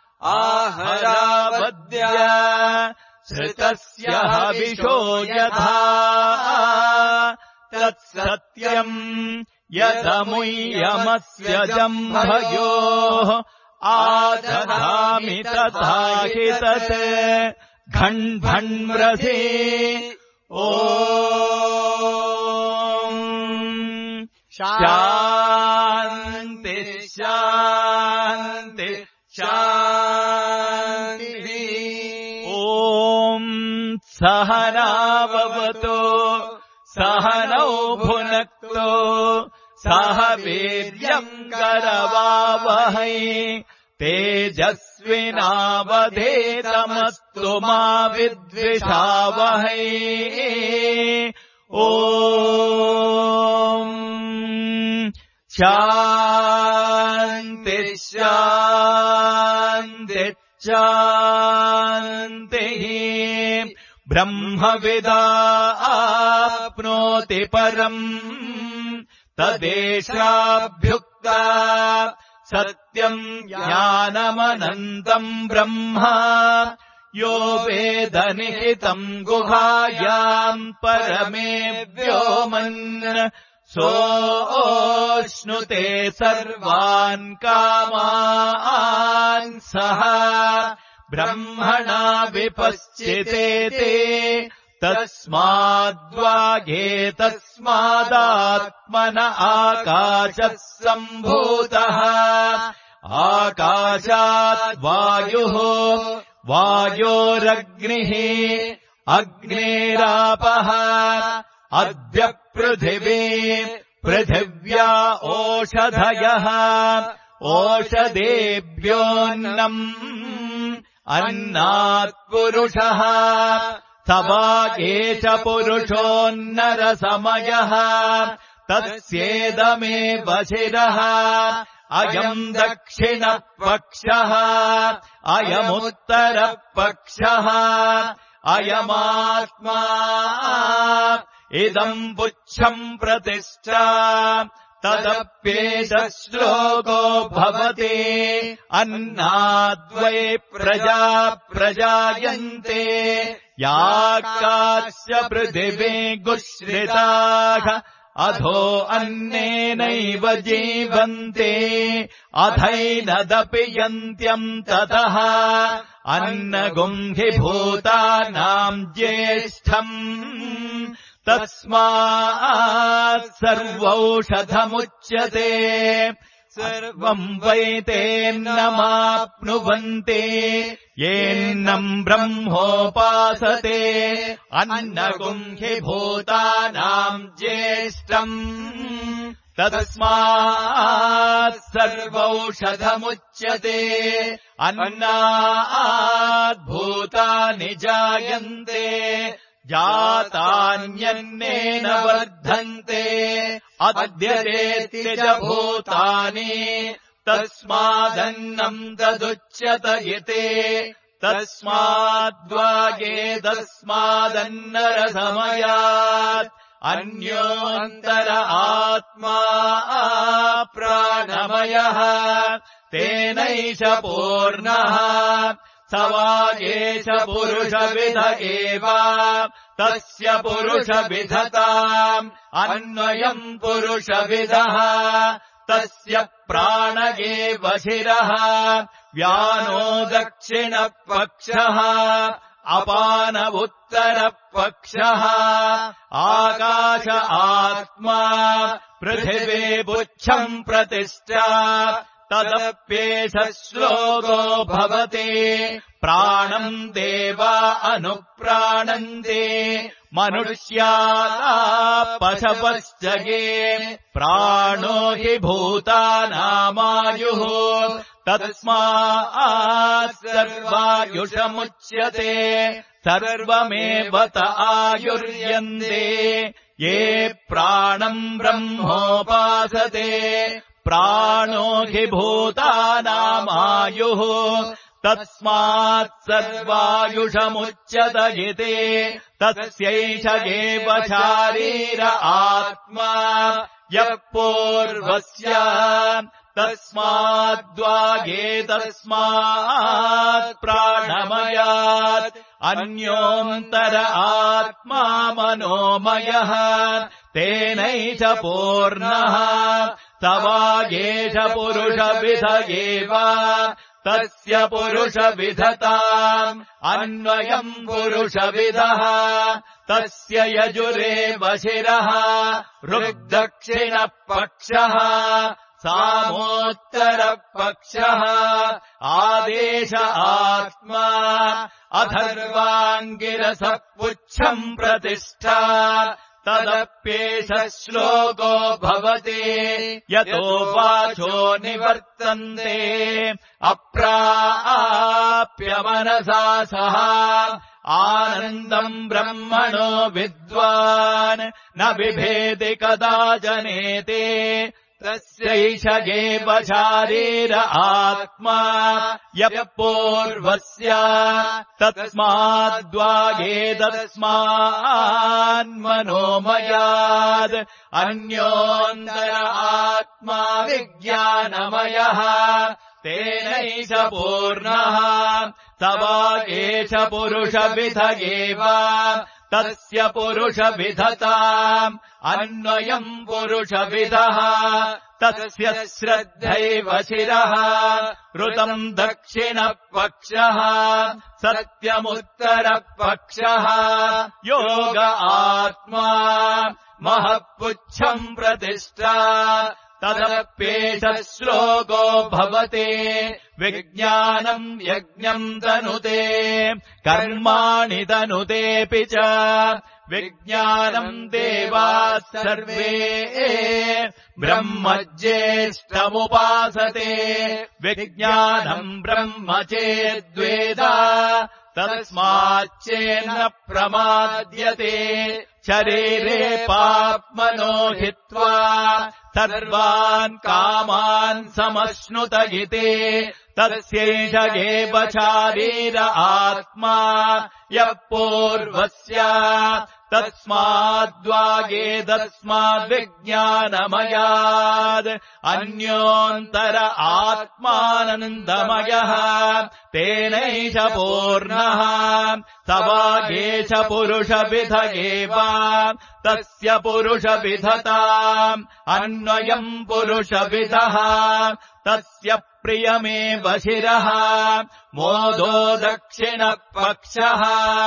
आहरावद्य श्रुतस्य हविषो यथा तत्सत्यम् यदमुय्यमस्य जम्भयोः आदधामि तथा हि तत् घण्भण्व्रधे ॐ शान्ति शान्ति शान्तिः ॐ सहनाववतु सहनौ भुनक्तु सह वीर्यम् करवावहै तेजस्विनावधेतमस्तु मा विद्विषावहै ॐ शान्ति शान्ति शान्तिः ब्रह्मविदाप्नोति परम् तदेशाभ्युक्ता सत्यम् ज्ञानमनन्तम् ब्रह्म यो वेदनिहितम् गुहायाम् परमे व्योमन् सोऽश्नुते सर्वान् कामान् सः ब्रह्मणा विपश्चितेते तस्माद्वागेतस्मादात्मन आकाशः सम्भूतः आकाशात् वायुः वायोरग्निः अग्नेरापः अद्य पृथिवी पृथिव्या ओषधयः ओषधेभ्योऽन्नम् अन्नात् पुरुषः सवागेश पुरुषोन्नरसमयः तस्येदमेव शिरः अयम् दक्षिणपक्षः अयमुत्तरपक्षः अयमात्मा इदम् पुच्छम् प्रतिष्ठा तदप्येष श्लोको भवति अन्नाद्वै प्रजा प्रजायन्ते याकाश्च पृथिवी गुश्रिताः अधो अन्नेनैव जीवन्ते अथैनदपि यन्त्यम् ततः अन्नगुम् हि भूतानाम् ज्येष्ठम् तस्मात् सर्वौषधमुच्यते सर्वम् वै तेन्नमाप्नुवन्ति येन्नम् ब्रह्मोपासते अन्नगुम् हि भूतानाम् ज्येष्ठम् तस्मात् सर्वौषधमुच्यते अन्नात् भूतानि जायन्ते जातान्यन्नेन वर्धन्ते अद्यतेति च भूतानि तस्मादन्नम् तदुच्यत इति तस्माद्वागेतस्मादन्नरसमयात् अन्योऽन्तर आत्मा प्राणमयः तेनैष पूर्णः सवागेश पुरुषविध एव तस्य पुरुषविधताम् अन्वयम् पुरुषविदः तस्य प्राण एव शिरः व्यानो दक्षिणपक्षः अपान उत्तरपक्षः आकाश आत्मा पृथिवी पुच्छम् प्रतिष्ठा तदप्येष श्लोको भवति प्राणम् देवा अनुप्राणन्ते मनुष्याः पशवश्च ये प्राणो हि भूतानामायुः तस्मात् सर्वायुषमुच्यते सर्वमेव त आयुर्यन्ते ये प्राणम् ब्रह्मोपासते प्राणो हि भूतानामायुः तस्मात् सर्वायुषमुच्यत इति तस्यैष एव शारीर आत्मा यः पूर्वस्य तस्माद्वागेतस्मात् प्राणमयात् अन्योऽन्तर आत्मा मनोमयः तेनैष पूर्णः तवागेष पुरुषविध एव तस्य पुरुषविधताम् अन्वयम् पुरुषविदः तस्य यजुरेव शिरः ऋग्दक्षिणपक्षः सामोत्तरपक्षः आदेश आत्मा अथर्वाङ्गिरसः पुच्छम् प्रतिष्ठा तदप्येष श्लोको भवति यतो वाचो निवर्तन्ते अप्राप्य मनसा सह आनन्दम् ब्रह्मणो विद्वान् न बिभेति कदाचनेते तस्यैष एव शारीर आत्मा यः पूर्वस्य तस्माद्वागेतस्मान्मनोमयात् अन्योऽन्तर आत्मा विज्ञानमयः तेनैष पूर्णः तवागेष पुरुषविध एव तस्य पुरुषविधताम् अन्वयम् पुरुषविदः तस्य श्रद्धैव शिरः ऋतम् दक्षिणपक्षः सत्यमुत्तरपक्षः योग आत्मा महःपुच्छम् प्रतिष्ठा तदप्येष श्लोको भवति विज्ञानम् यज्ञम् तनुते कर्माणि तनुतेऽपि च विज्ञानम् देवाः सर्वे ब्रह्म ज्येष्ठमुपासते विज्ञानम् ब्रह्म चेद्वेद तस्माच्चेन्न प्रमाद्यते शरीरे पाप्मनो हित्वा सर्वान् कामान् समश्नुत इति तस्यैष एव शारीर आत्मा यः पूर्वस्य तस्माद्वागेतस्माद्विज्ञानमयात् अन्योऽन्तर आत्मानन्दमयः तेनैष पूर्णः तवागेष पुरुषविध एव तस्य पुरुषविधताम् अन्वयम् पुरुषविदः तस्य प्रियमेव शिरः मोदो दक्षिणपक्षः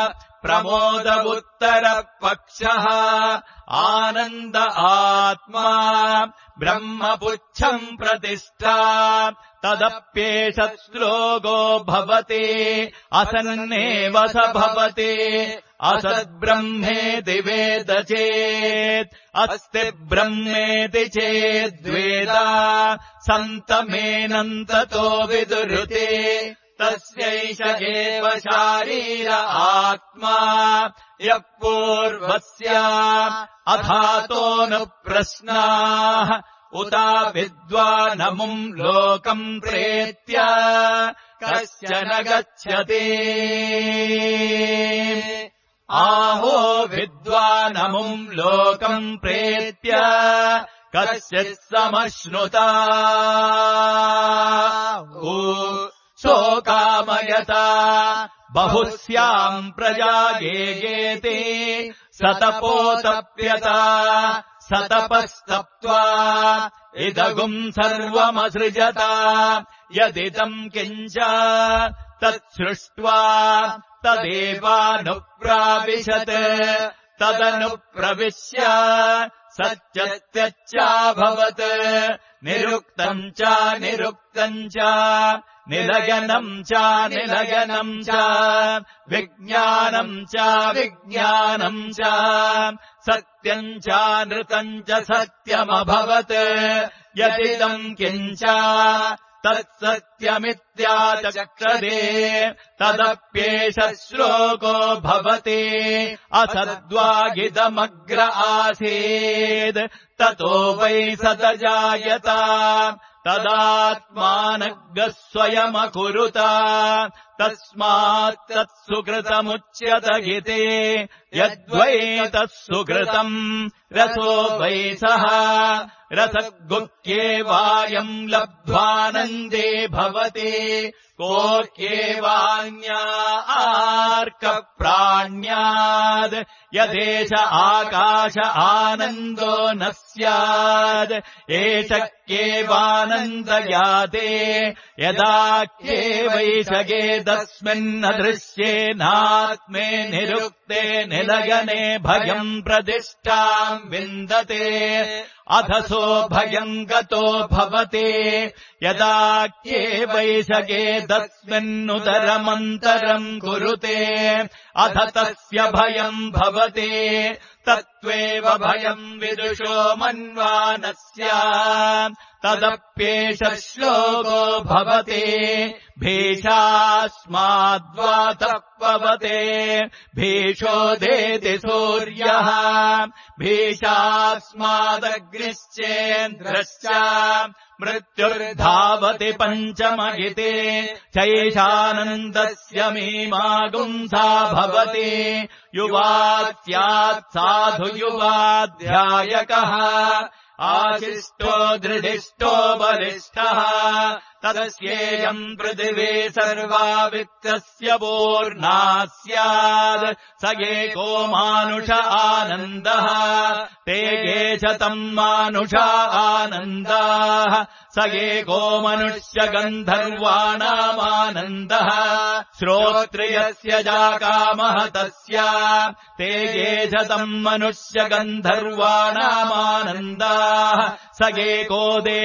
प्रमोदमुत्तरपक्षः आनन्द आत्मा ब्रह्मपुच्छम् प्रतिष्ठा तदप्येष श्लोको भवति असन्नेव स भवति असद्ब्रह्मेति वेद चेत् अस्ति ब्रह्मेति चेद्वेद सन्तमेनन्ततो विदुरुते तस्यैष एव शारीर आत्मा यः पूर्वस्य अथातोऽनुप्रश्नाः उता विद्वानमुम् लोकम् प्रेत्य कश्चन गच्छति आहो विद्वानमुम् लोकम् प्रेत्य कश्चित् समश्नुता शोकामयता बहुस्याम् प्रजा गेगेति सतपोतप्यता सतपस्तप्त्वा इदगुम् सर्वमसृजता यदिदम् किञ्च तत्सृष्ट्वा तदेवानुप्राविशत् तदनुप्रविश्य सत्यत्यच्चाभवत् निरुक्तम् च निरुक्तम् च निलयनम् च निलयनम् च विज्ञानम् च विज्ञानम् च सत्यम् च नृतम् च सत्यमभवत् यदिदम् किञ्च तत्सत्यमित्याचक्षते तदप्येष श्लोको भवति असद्वागिदमग्र आसीत् ततो वै सदजायत तदात्मानग्गः स्वयमकुरुत तस्मात् तत्सुकृतमुच्यत इति यद्वै तत्सुकृतम् रसो वै सः रसगुह्येवायम् लब्ध्वानन्दे भवति कोऽह्येवान्या आर्कप्राण्याद् यदेष आकाश आनन्दो न स्याद् एष क्येवानन्दयाते यदाख्येवैषगे तस्मिन्न दृश्येनात्मे निरुक्ते निलयने भयम् प्रतिष्ठाम् विन्दते अधसो भयम् गतो भवति यदाख्येवैषगे तस्मिन्नुदरमन्तरम् कुरुते अध तस्य भयम् भवति तत्त्वेव भयम् विदुषो मन्वानस्य तदप्येष श्लोको भवति भीषास्माद्वातपवते भीषोदेति सूर्यः भीषास्मादग्निश्चेन्द्रश्च मृत्युर्धावति पञ्चमगिते चैषानन्दस्य मीमागुंसा भवति युवात्यात् साधु युवाध्यायकः आशिष्टो दृढिष्टो बलिष्ठः तदस्येयम् पृथिवी सर्वा वित्तस्य पूर्णा स्यात् स एको मानुष आनन्दः ते ये च तम् मानुष आनन्दाः स एको मनुष्य गन्धर्वाणामानन्दः श्रोत्रियस्य जाकामः तस्य ते ये च तम् मनुष्य गन्धर्वाणामानन्दाः स एको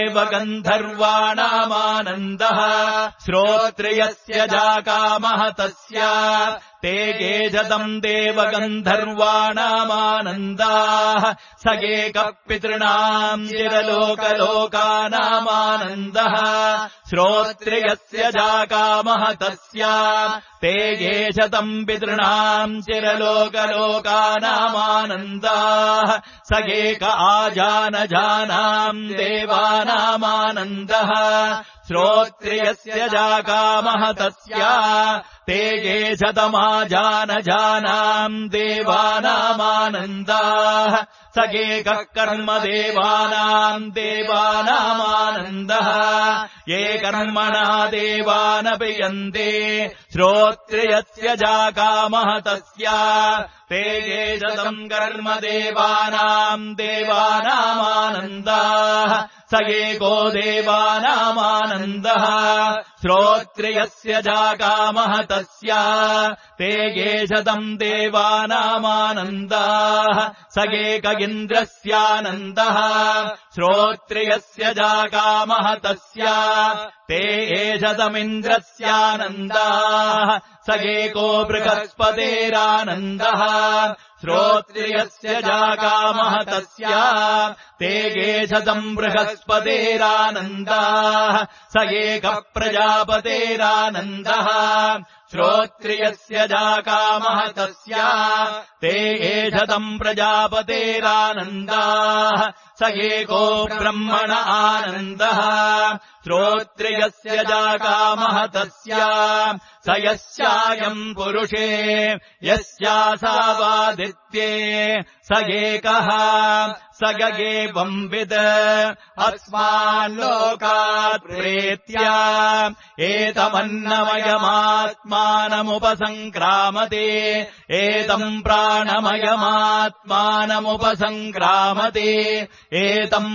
देवगन्धर्वाणामानन्दः श्रोत्रियस्य जाकामः तस्य ते ये च तम् देवगन्धर्वाणामानन्दाः स एकपितॄणाम् चिरलोकलोकानामानन्दः श्रोत्रियस्य जाकामः तस्य ते ये च तम् पितॄणाम् चिरलोकलोकानामानन्दाः स एक आजानजानाम् देवानामानन्दः श्रोत्रियस्य जाकामः तस्य ते ये च तमाजानजानाम् देवानामानन्दाः स एकः कर्म देवानाम् देवानामानन्दः ये कर्मणा देवानपि श्रोत्रियस्य जाकामः तस्य ते ये च तम् कर्म देवानाम् देवानामानन्दाः स एको देवानामानन्दः श्रोत्रियस्य जाकामः तस्य ते ये च तम् देवानामानन्दाः स एक इन्द्रस्यानन्दः श्रोत्रियस्य जाकामः तस्य ते ये च तमिन्द्रस्यानन्दाः स एको बृहस्पतेरानन्दः श्रोत्रियस्य जाकामः तस्य ते ये च तम् बृहस्पतेरानन्दाः स एकः प्रजापतेरानन्दः श्रोत्रियस्य जाकामः तस्य ते ये च तम् प्रजापतेरानन्दाः स एको ब्रह्मण आनन्दः श्रोत्रियस्य जाकामः तस्य स यस्यायम् पुरुषे यस्यासावादित्ये स एकः स गगेवम् विद अस्माल्लोकात् प्रेत्य एतमन्नमयमात्मानमुपसङ्क्रामते एतम् प्राणमयमात्मानमुपसङ्क्रामते एतम्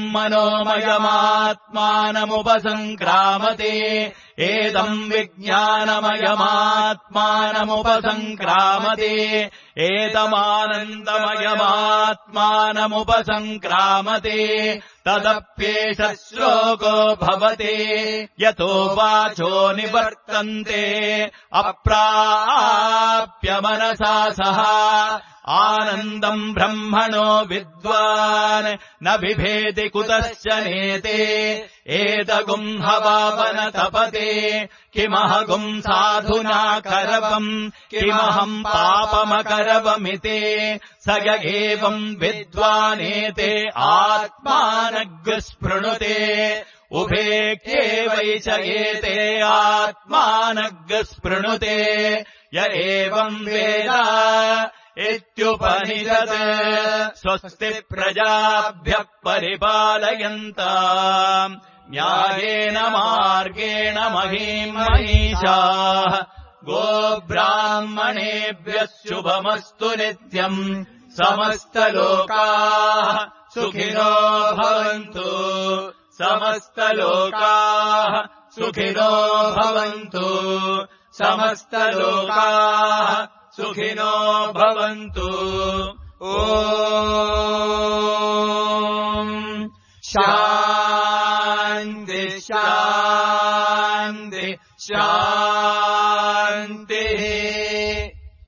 मनोमयमात्मानमुपसङ्क्रामते एतम् विज्ञानमयमात्मानमुपसङ्क्रामते एतमानन्दमयमात्मानमुपसङ्क्रामते तदप्येष श्लोको भवते यतो वाचो निवर्तन्ते अप्राप्य मनसा सह आनन्दम् ब्रह्मणो विद्वान् न बिभेति कुतश्च नेते एतगुम् हवावन तपते किमहगुम् साधुना करवम् किमहम् पापमकरवमिते स य एवम् विद्वानेते आत्मानग्स्पृणुते उभेक्ष्ये च एते आत्मानग्स्पृणुते य एवम् वेद इत्युपनिषत् स्वस्ति प्रजाभ्यः परिपालयन्ताम् न्यायेन मार्गेण महीम् महीषाः गोब्राह्मणेभ्यः शुभमस्तु नित्यम् समस्तलोकाः सुखिनो भवन्तु समस्तलोकाः सुखिनो भवन्तु समस्तलोकाः सुखिनो भवन्तु ॐ शान्ति शान्ति शान्ति